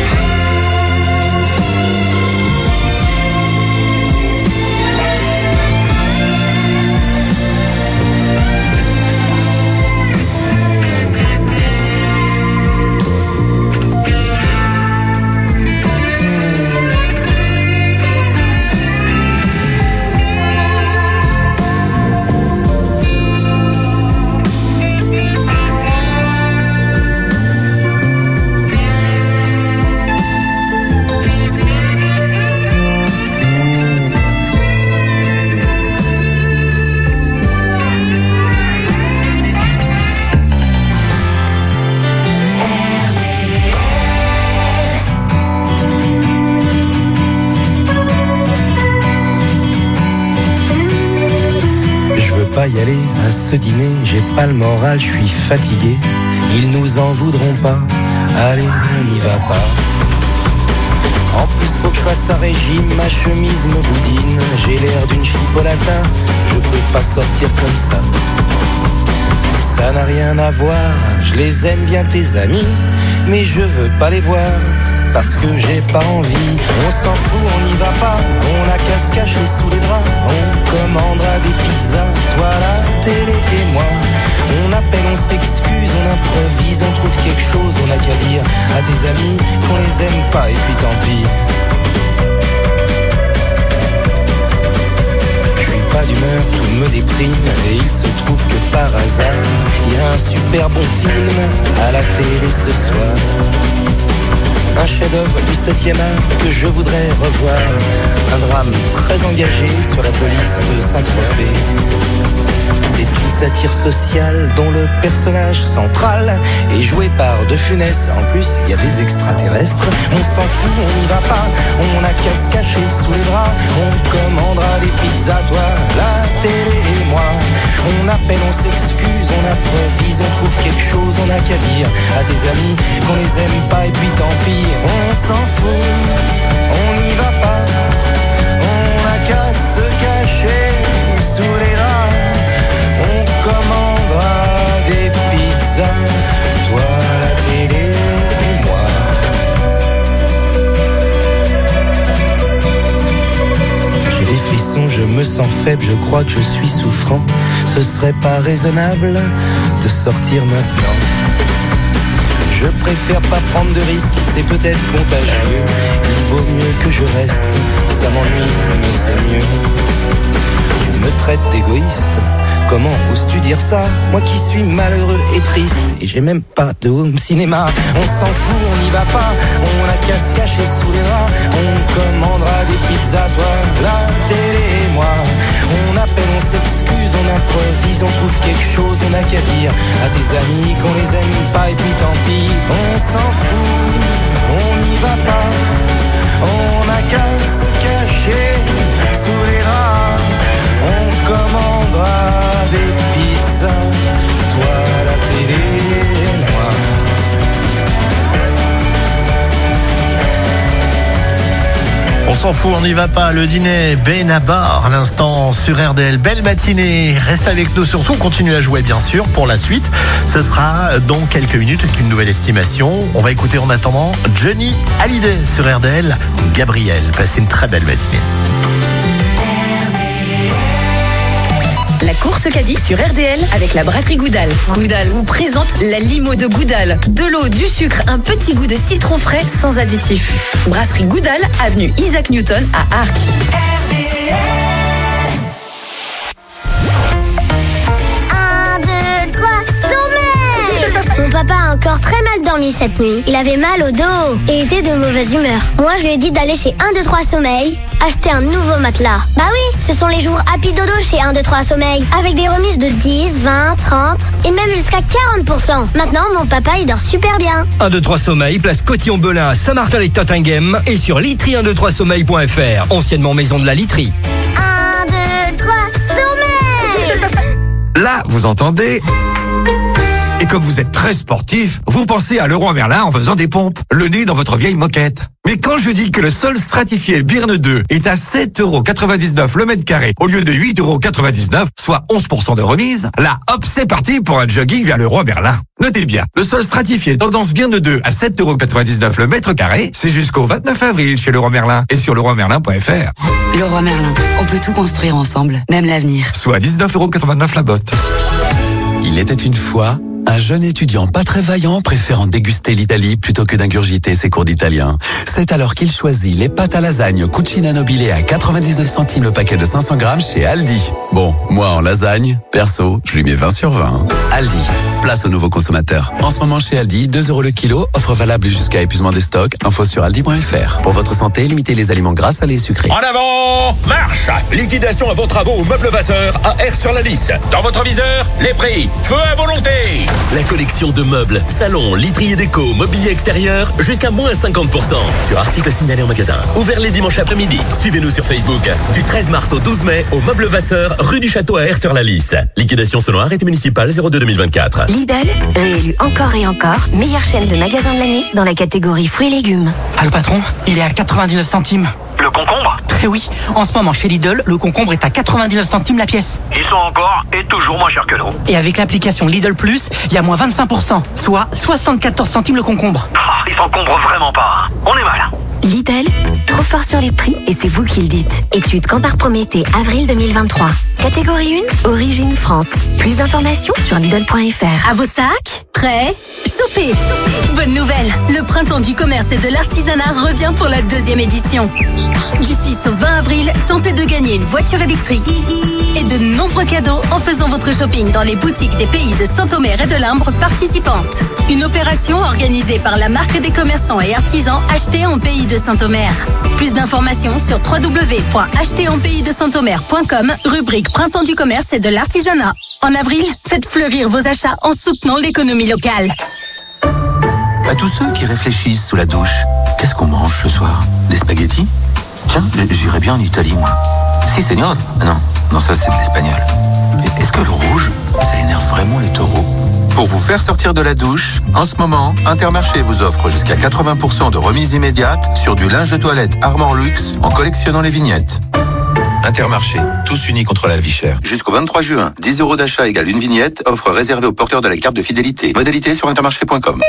Y aller à ce dîner, j'ai pas le moral, je suis fatigué. Ils nous en voudront pas, allez, on n'y va pas. En plus faut que je fasse un régime, ma chemise me boudine. J'ai l'air d'une chipolata, je peux pas sortir comme ça. Ça n'a rien à voir, je les aime bien tes amis, mais je veux pas les voir, parce que j'ai pas envie. On s'en fout, on n'y va pas, on a qu'à se cacher sous les draps. On commandera des pizzas, toi la télé et moi. On appelle, on s'excuse, on improvise, on trouve quelque chose, on a qu'à dire à tes amis qu'on les aime pas et puis tant pis. Je suis pas d'humeur, tout me déprime, et il se trouve que par hasard, il y a un super bon film à la télé ce soir. Un chef-d'œuvre du 7e art que je voudrais revoir. Un drame très engagé sur la police de Saint-Tropez. C'est une satire sociale dont le personnage central est joué par De Funès. En plus, il y a des extraterrestres. On s'en fout, on n'y va pas. On a qu'à se cacher sous les draps. On commandera des pizzas, toi, la télé et moi. On appelle, on s'excuse, on improvise, on trouve quelque chose, on a qu'à dire à tes amis qu'on les aime pas et puis tant pis. On s'en fout, on n'y va pas. On a qu'à se cacher sous les draps. On commandera des pizzas, toi la télé et moi. J'ai des frissons, je me sens faible, je crois que je suis souffrant. Ce serait pas raisonnable de sortir maintenant. Je préfère pas prendre de risques, c'est peut-être contagieux. Il vaut mieux que je reste, ça m'ennuie, mais c'est mieux. Tu me traites d'égoïste, comment oses-tu dire ça? Moi qui suis malheureux et triste, et j'ai même pas de home cinéma. On s'en fout, on n'y va pas, on a qu'à se cacher sous les draps. On commandera des pizzas, toi, la télé et moi. On appelle, on s'excuse, on improvise, on trouve quelque chose, on a qu'à dire à tes amis qu'on les aime pas et puis tant pis. On s'en fout, on n'y va pas, on a qu'à se cacher sous les draps. On commandera des pizzas, toi la télé et moi. s'en fout, on n'y va pas. Le dîner Benabar, à l'instant sur RDL. Belle matinée. Reste avec nous surtout. On continue à jouer bien sûr pour la suite. Ce sera dans quelques minutes avec une nouvelle estimation. On va écouter en attendant Johnny Hallyday sur RDL. Gabriel, passez une très belle matinée. La course caddie sur RDL avec la brasserie Goudal. Goudal vous présente la limo de Goudal. De l'eau, du sucre, un petit goût de citron frais sans additifs. Brasserie Goudal, avenue Isaac Newton à Arques. Mon papa a encore très mal dormi cette nuit. Il avait mal au dos et était de mauvaise humeur. Moi, je lui ai dit d'aller chez 1, 2, 3 Sommeil, acheter un nouveau matelas. Bah oui, ce sont les jours Happy Dodo chez 1, 2, 3 Sommeil, avec des remises de 10, 20, 30 et même jusqu'à 40%. Maintenant, mon papa, il dort super bien. 1, 2, 3 Sommeil, place Cotillon-Belin à Saint-Martin et Tottingham et sur litry123sommeil.fr, anciennement maison de la literie. 1, 2, 3 Sommeil. Là, vous entendez ? Et comme vous êtes très sportif, vous pensez à Leroy Merlin en faisant des pompes, le nez dans votre vieille moquette. Mais quand je dis que le sol stratifié Birne 2 est à 7,99€ le mètre carré au lieu de 8,99€, soit 11% de remise, là hop, c'est parti pour un jogging vers Leroy Merlin. Notez bien, le sol stratifié tendance Birne 2 à 7,99€ le mètre carré, c'est jusqu'au 29 avril chez Leroy Merlin et sur leroymerlin.fr. Leroy Merlin, on peut tout construire ensemble, même l'avenir. Soit 19,89€ la botte. Il était une fois un jeune étudiant pas très vaillant préférant déguster l'Italie plutôt que d'ingurgiter ses cours d'italien. C'est alors qu'il choisit les pâtes à lasagne Cucina Nobile à 99 centimes le paquet de 500 grammes chez Aldi. Bon, moi en lasagne, perso, je lui mets 20 sur 20. Aldi, place aux nouveaux consommateurs. En ce moment chez Aldi, 2€ le kilo, offre valable jusqu'à épuisement des stocks, info sur aldi.fr. Pour votre santé, limitez les aliments gras, salés et sucrés. En avant, marche! Liquidation à vos travaux au Meuble Vasseur à R sur la Lys. Dans votre viseur, les prix, feu à volonté! La collection de meubles, salons, literie et déco, mobilier extérieur, jusqu'à moins 50% sur articles signalés en magasin. Ouvert les dimanches après-midi. Suivez-nous sur Facebook. Du 13 mars au 12 mai, au Meuble Vasseur, rue du Château à R sur la Lys. Liquidation selon arrêté municipal 02-2024. Lidl, réélu encore et encore, meilleure chaîne de magasins de l'année dans la catégorie fruits et légumes. Allô patron, il est à 99 centimes. Le concombre ? Eh oui, en ce moment chez Lidl, le concombre est à 99 centimes la pièce. Ils sont encore et toujours moins chers que nous. Et avec l'application Lidl Plus, il y a moins 25%, soit 74 centimes le concombre. Ah, ils s'encombrent vraiment pas. On est mal. Lidl, trop fort sur les prix et c'est vous qui le dites. Étude Kantar Prométhée, avril 2023. Catégorie 1, origine France. Plus d'informations sur Lidl.fr. À vos sacs, prêts, soupez. Bonne nouvelle, le printemps du commerce et de l'artisanat revient pour la 2e édition. Du 6 au 20 avril, tentez de gagner une voiture électrique et de nombreux cadeaux en faisant votre shopping dans les boutiques des pays de Saint-Omer et de Limbre participantes. Une opération organisée par la marque des commerçants et artisans achetés en pays de Saint-Omer. Plus d'informations sur www.acheterenpaysdesaint-omer.com, rubrique Printemps du commerce et de l'artisanat. En avril, faites fleurir vos achats en soutenant l'économie locale. À tous ceux qui réfléchissent sous la douche, qu'est-ce qu'on mange ce soir? Des spaghettis? Tiens, j'irais bien en Italie, moi. Si, señor. Non, ça c'est de l'espagnol. Est-ce que le rouge, ça énerve vraiment les taureaux? Pour vous faire sortir de la douche, en ce moment, Intermarché vous offre jusqu'à 80% de remise immédiate sur du linge de toilette Armor Luxe en collectionnant les vignettes. Intermarché, tous unis contre la vie chère. Jusqu'au 23 juin, 10€ d'achat égale une vignette, offre réservée aux porteurs de la carte de fidélité. Modalité sur intermarché.com.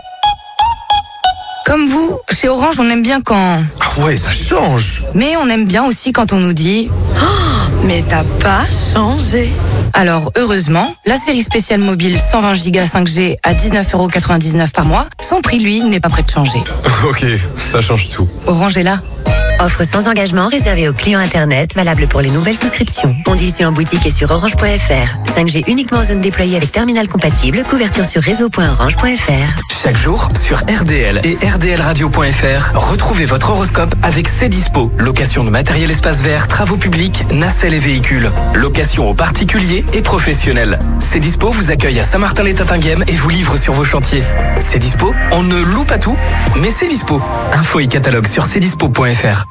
Comme vous, chez Orange, on aime bien quand... Ah ouais, ça change. Mais on aime bien aussi quand on nous dit oh, mais t'as pas changé. Alors, heureusement, la série spéciale mobile 120 Go 5G à 19,99€ par mois, son prix, lui, n'est pas prêt de changer. Ok, ça change tout. Orange est là. Offre sans engagement réservée aux clients Internet, valable pour les nouvelles souscriptions. Conditions en boutique et sur orange.fr. 5G uniquement en zone déployée avec terminal compatible, couverture sur réseau.orange.fr. Chaque jour, sur RDL et rdlradio.fr, retrouvez votre horoscope avec Cdispo. Location de matériel espace vert, travaux publics, nacelles et véhicules. Location aux particuliers et professionnels. Cdispo vous accueille à Saint-Martin-les-Tottingham et vous livre sur vos chantiers. Cdispo, on ne loue pas tout, mais Cdispo. Info et catalogue sur cdispo.fr.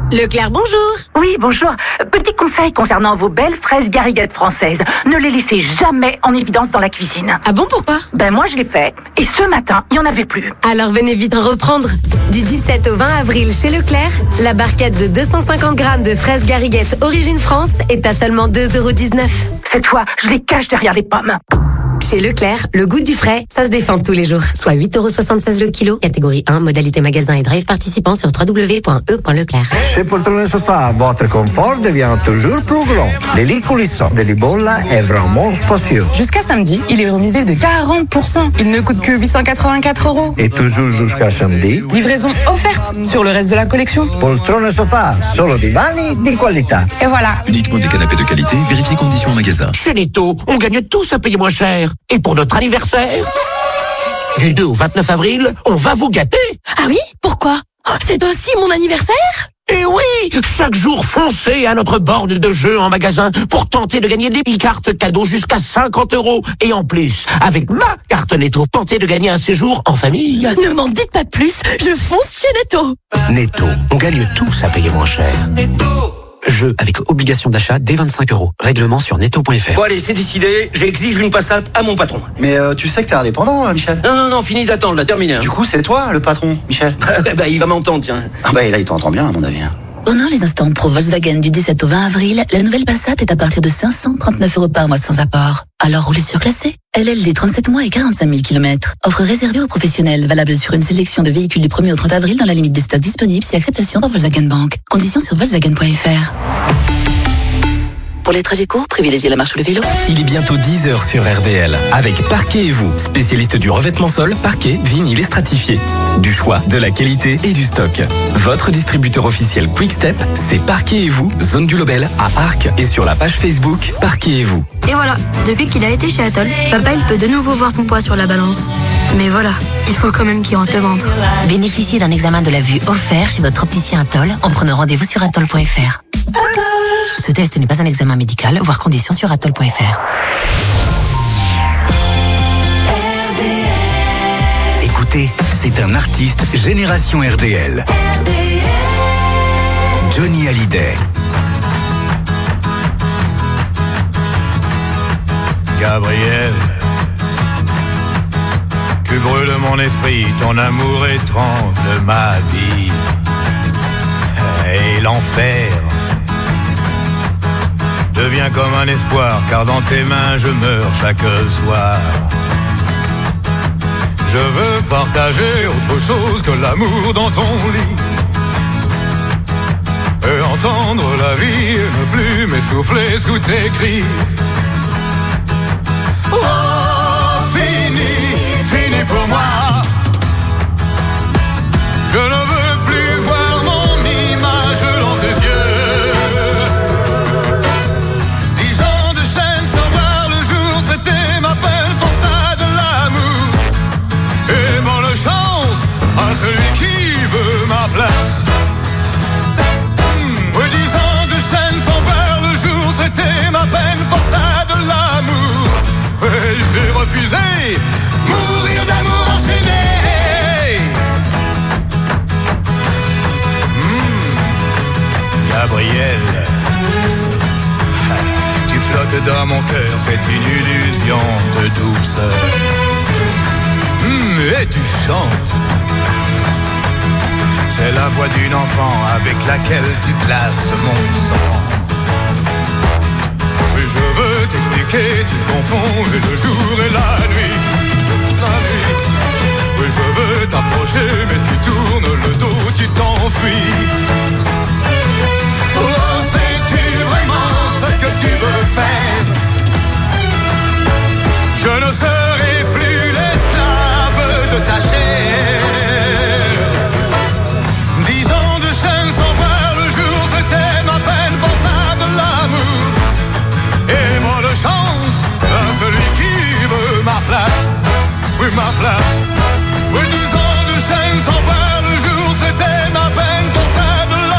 Leclerc, bonjour. Oui, bonjour. Petit conseil concernant vos belles fraises gariguettes françaises. Ne les laissez jamais en évidence dans la cuisine. Ah bon, pourquoi? Ben moi, je l'ai fait. Et ce matin, il n'y en avait plus. Alors venez vite en reprendre. Du 17 au 20 avril chez Leclerc, la barquette de 250 grammes de fraises gariguettes Origine France est à seulement 2,19 €. Cette fois, je les cache derrière les pommes. Chez Leclerc, le goût du frais, ça se défend tous les jours. Soit 8,76 € le kilo, catégorie 1, modalité magasin et drive participant sur www.e.leclerc. Chez Poltrone Sofa, votre confort devient toujours plus grand. Les lits coulissants de Libolla est vraiment spacieux. Jusqu'à samedi, il est remisé de 40%. Il ne coûte que 884 €. Et toujours jusqu'à samedi, Livraison offerte sur le reste de la collection. Poltrone Sofa, solo divani di qualità. Et voilà. Uniquement des canapés de qualité, vérifiez conditions en magasin. Chez Netto, on gagne tous à payer moins cher. Et pour notre anniversaire, du 2 au 29 avril, on va vous gâter. Ah oui? Pourquoi? C'est aussi mon anniversaire? Et oui, chaque jour, foncez à notre borne de jeu en magasin pour tenter de gagner des e-cartes cadeaux jusqu'à 50 €. Et en plus, avec ma carte Netto, tentez de gagner un séjour en famille. Ne m'en dites pas plus, je fonce chez Netto. Netto, on gagne tous à payer moins cher. Jeu avec obligation d'achat dès 25 €. Règlement sur netto.fr. Bon allez, c'est décidé, j'exige une Passat à mon patron. Mais tu sais que t'es indépendant, Michel. Non, fini d'attendre, là, terminé. Du coup, c'est toi le patron, Michel. Bah, il va m'entendre, tiens. Ah bah, là, il t'entend bien, à mon avis. Pendant les instants pro Volkswagen du 17 au 20 avril, la nouvelle Passat est à partir de 539 € par mois sans apport. Alors roulez surclassé. LLD 37 mois et 45 000 km. Offre réservée aux professionnels, valable sur une sélection de véhicules du 1er au 30 avril dans la limite des stocks disponibles si acceptation par Volkswagen Bank. Conditions sur Volkswagen.fr. Pour les trajets courts, privilégiez la marche ou le vélo. Il est bientôt 10h sur RDL avec Parquet et vous, spécialiste du revêtement sol, parquet, vinyle et stratifié. Du choix, de la qualité et du stock. Votre distributeur officiel Quickstep, c'est Parquet et vous, zone du Lobel à Arc et sur la page Facebook Parquet et vous. Et voilà, depuis qu'il a été chez Atoll, papa il peut de nouveau voir son poids sur la balance. Mais voilà, il faut quand même qu'il rentre le ventre. Bénéficiez d'un examen de la vue offert chez votre opticien Atoll en prenant rendez-vous sur atoll.fr. Ce test n'est pas un examen médical, voire conditions sur atoll.fr. Écoutez, c'est un artiste génération RDL. Johnny Hallyday. Gabriel, tu brûles mon esprit, ton amour étrangle ma vie. Et l'enfer devient comme un espoir, car dans tes mains je meurs chaque soir. Je veux partager autre chose que l'amour dans ton lit, et entendre la vie et ne plus m'essouffler sous tes cris. Oh, fini pour moi. Je ne veux plus voir mon image dans tes yeux. 10 ans de chaîne sans voir le jour, c'était ma peine pour ça de l'amour. Et bonne chance à celui qui veut ma place. Oui, 10 ans de chaîne sans voir le jour, c'était ma peine pour ça de l'amour. Et j'ai refusé mourir d'amour enchaîné. Gabriel, tu flottes dans mon cœur, c'est une illusion de douceur. Et tu chantes, c'est la voix d'une enfant avec laquelle tu glaces mon sang. Oui, je veux t'expliquer, tu confonds le jour et la nuit. Oui, je veux t'approcher, mais tu tournes le dos, tu t'enfuis. Oh, sais-tu vraiment ce que tu veux faire? Je ne serai plus l'esclave de ta chair. 10 ans de chaîne sans voir le jour, c'était ma peine pour ça de l'amour. Et bonne chance à celui qui veut ma place. Oui, ma place. Oui, 10 ans de chaîne sans voir le jour, c'était ma peine pour ça de l'amour.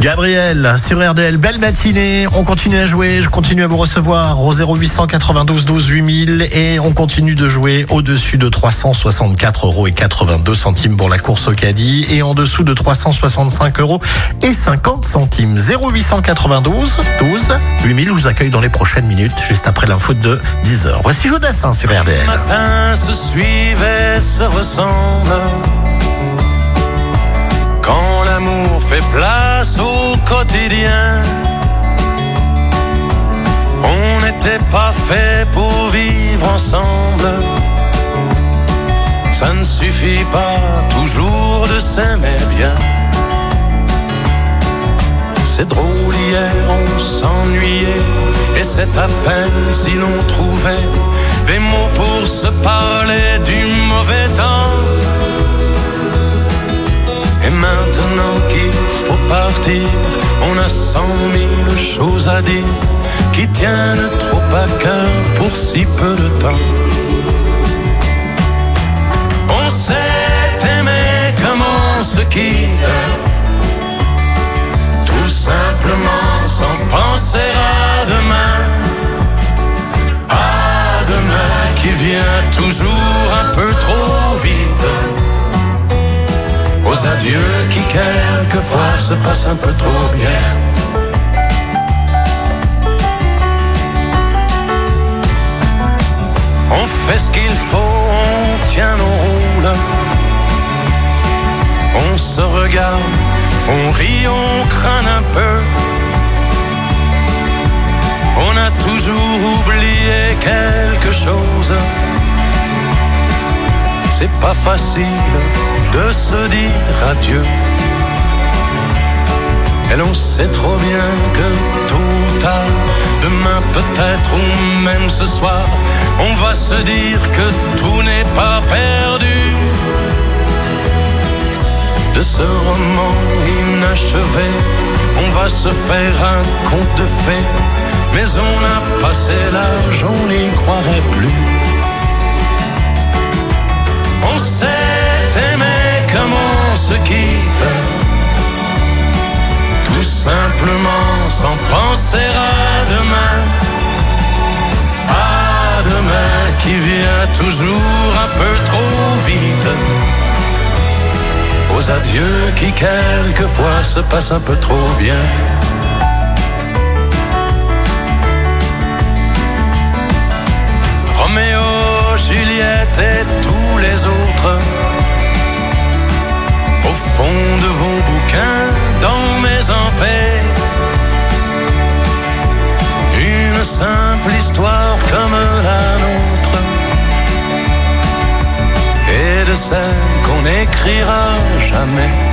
Gabriel sur RDL, belle matinée, on continue à jouer, je continue à vous recevoir au 0892 12 8000 et on continue de jouer au-dessus de 364,82 € pour la course au caddie et en dessous de 365,50 €. 0892 12 8000, je vous accueille dans les prochaines minutes, juste après l'info de 10h. Voici Jodassin sur RDL. Le matin se suivent et se ressemblent. Quand l'amour fait place au quotidien, on n'était pas fait pour vivre ensemble. Ça ne suffit pas toujours de s'aimer bien. C'est drôle, hier on s'ennuyait, et c'est à peine si l'on trouvait des mots pour se parler du mauvais temps. Et maintenant qu'il faut partir, on a 100 000 choses à dire qui tiennent trop à cœur pour si peu de temps. On s'est aimé comme on se quitte, tout simplement sans penser à demain. À demain qui vient toujours un peu trop vite. Aux adieux qui quelquefois se passent un peu trop bien. On fait ce qu'il faut, on tient nos rôles. On se regarde, on rit, on craint un peu. On a toujours oublié quelque chose. C'est pas facile de se dire adieu. Et l'on sait trop bien que tôt ou tard, demain peut-être ou même ce soir, on va se dire que tout n'est pas perdu. De ce roman inachevé, on va se faire un conte de fées. Mais on a passé l'âge, on n'y croirait plus. On s'est aimé comme on se quitte, tout simplement sans penser à demain. À demain qui vient toujours un peu trop vite. Aux adieux qui quelquefois se passent un peu trop bien. Roméo, Juliette et tous les autres, au fond de vos bouquins, dans mes empais, une simple histoire comme la nôtre, et de celle qu'on n'écrira jamais.